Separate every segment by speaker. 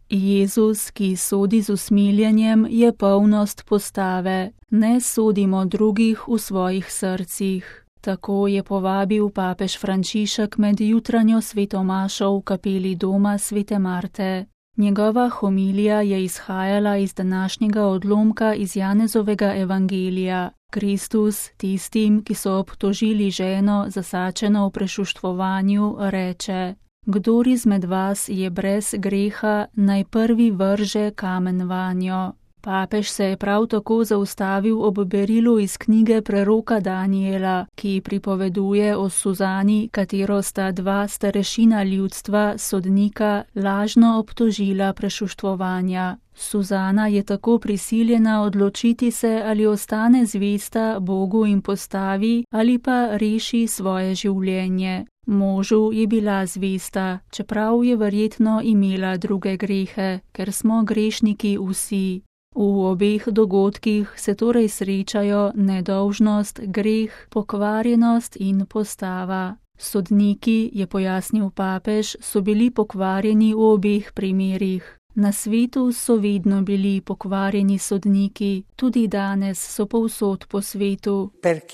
Speaker 1: Jezus, ki sodi z usmiljenjem, je polnost postave. Ne sodimo drugih v svojih srcih. Tako je povabil papež Frančišek med jutranjo svetomašo v kapeli doma svete Marte. Njegova homilija je izhajala iz današnjega odlomka iz Janezovega evangelija. Kristus tistim, ki so obtožili ženo, zasačeno v prešuštvovanju, reče: Kdor izmed vas je brez greha, naj prvi vrže kamen vanjo. Papež se je prav tako zaustavil ob berilu iz knjige preroka Daniela, ki pripoveduje o Suzani, katero sta dva starešina ljudstva, sodnika, lažno obtožila prešuštvovanja. Suzana je tako prisiljena odločiti se, ali ostane zvesta Bogu in postavi, ali pa reši svoje življenje. Možu je bila zvesta, čeprav je verjetno imela druge grehe, ker smo grešniki vsi. V obeh dogodkih se torej srečajo nedolžnost, greh, pokvarjenost in postava. Sodniki, je pojasnil papež, so bili pokvarjeni v obeh primerih. Na svetu so vedno bili pokvarjeni sodniki, tudi danes so povsod po svetu.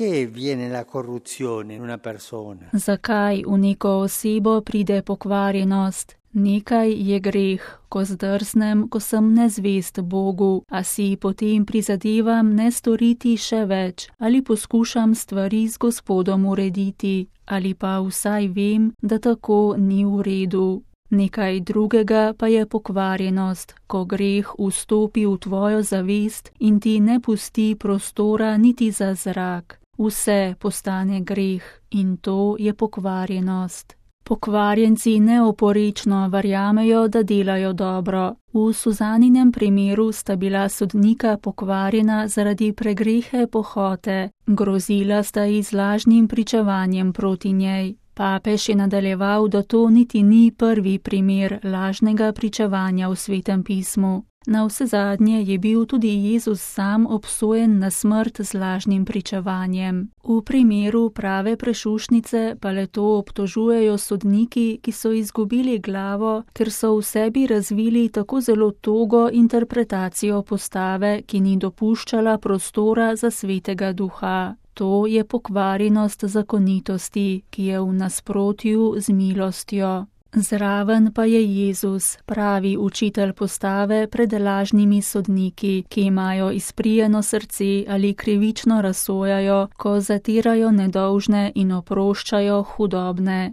Speaker 1: Zakaj v neko osebo pride pokvarjenost? Nekaj je greh, ko zdrznem, ko sem nezvest Bogu, a si potem prizadevam ne storiti še več, ali poskušam stvari z Gospodom urediti, ali pa vsaj vem, da tako ni v redu. Nekaj drugega pa je pokvarjenost, ko greh vstopi v tvojo zavest in ti ne pusti prostora niti za zrak. Vse postane greh in to je pokvarjenost. Pokvarjenci neoporečno verjamejo, da delajo dobro. V Suzaninem primeru sta bila sodnika pokvarjena zaradi pregrehe pohote, grozila sta ji z lažnim pričevanjem proti njej. Papež je nadaljeval, da to niti ni prvi primer lažnega pričevanja v Svetem pismu. Navsezadnje je bil tudi Jezus sam obsojen na smrt z lažnim pričevanjem. V primeru prave prešušnice pa le to obtožujejo sodniki, ki so izgubili glavo, ker so v sebi razvili tako zelo togo interpretacijo postave, ki ni dopuščala prostora za Svetega Duha. To je pokvarjenost zakonitosti, ki je v nasprotju z milostjo. Zraven pa je Jezus, pravi učitelj postave pred lažnimi sodniki, ki imajo izprijeno srce ali krivično razsojajo, ko zatirajo nedolžne in oproščajo hudobne.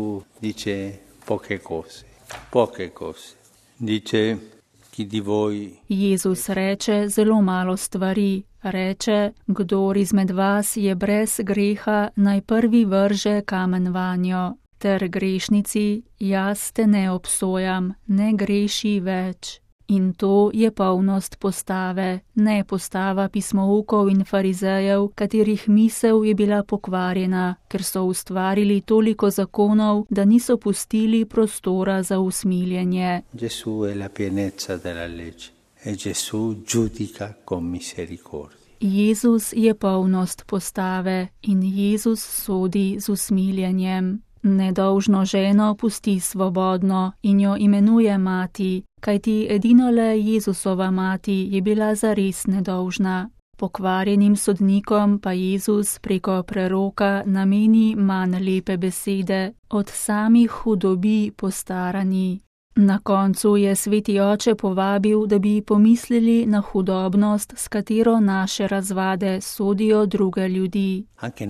Speaker 1: Jezus reče zelo malo stvari. Reče, kdor izmed vas je brez greha, naj prvi vrže kamen vanjo. Ter grešnici, jaz te ne obsojam, ne greši več. In to je polnost postave, ne postava pismoukov in farizejev, katerih misel je bila pokvarjena, ker so ustvarili toliko zakonov, da niso pustili prostora za usmiljenje. Jezus je polnost postave in Jezus sodi z usmiljenjem. Nedolžno ženo pusti svobodno in jo imenuje mati, kajti edinole Jezusova mati je bila zares nedolžna. Pokvarjenim sodnikom pa Jezus preko preroka nameni manj lepe besede, od samih hudobi postarani. Na koncu je Sveti Oče povabil, da bi pomislili na hudobnost, s katero naše razvade sodijo druge ljudi.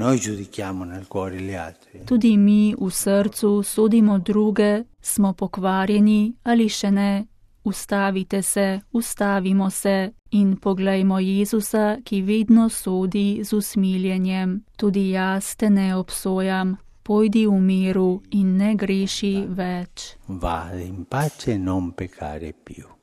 Speaker 1: Tudi mi v srcu sodimo druge, smo pokvarjeni ali še ne. Ustavite se, ustavimo se in poglejmo Jezusa, ki vedno sodi z usmiljenjem. Tudi jaz te ne obsojam. Pojdi v miru in ne greši več.
Speaker 2: Vade in pace, non peccare più.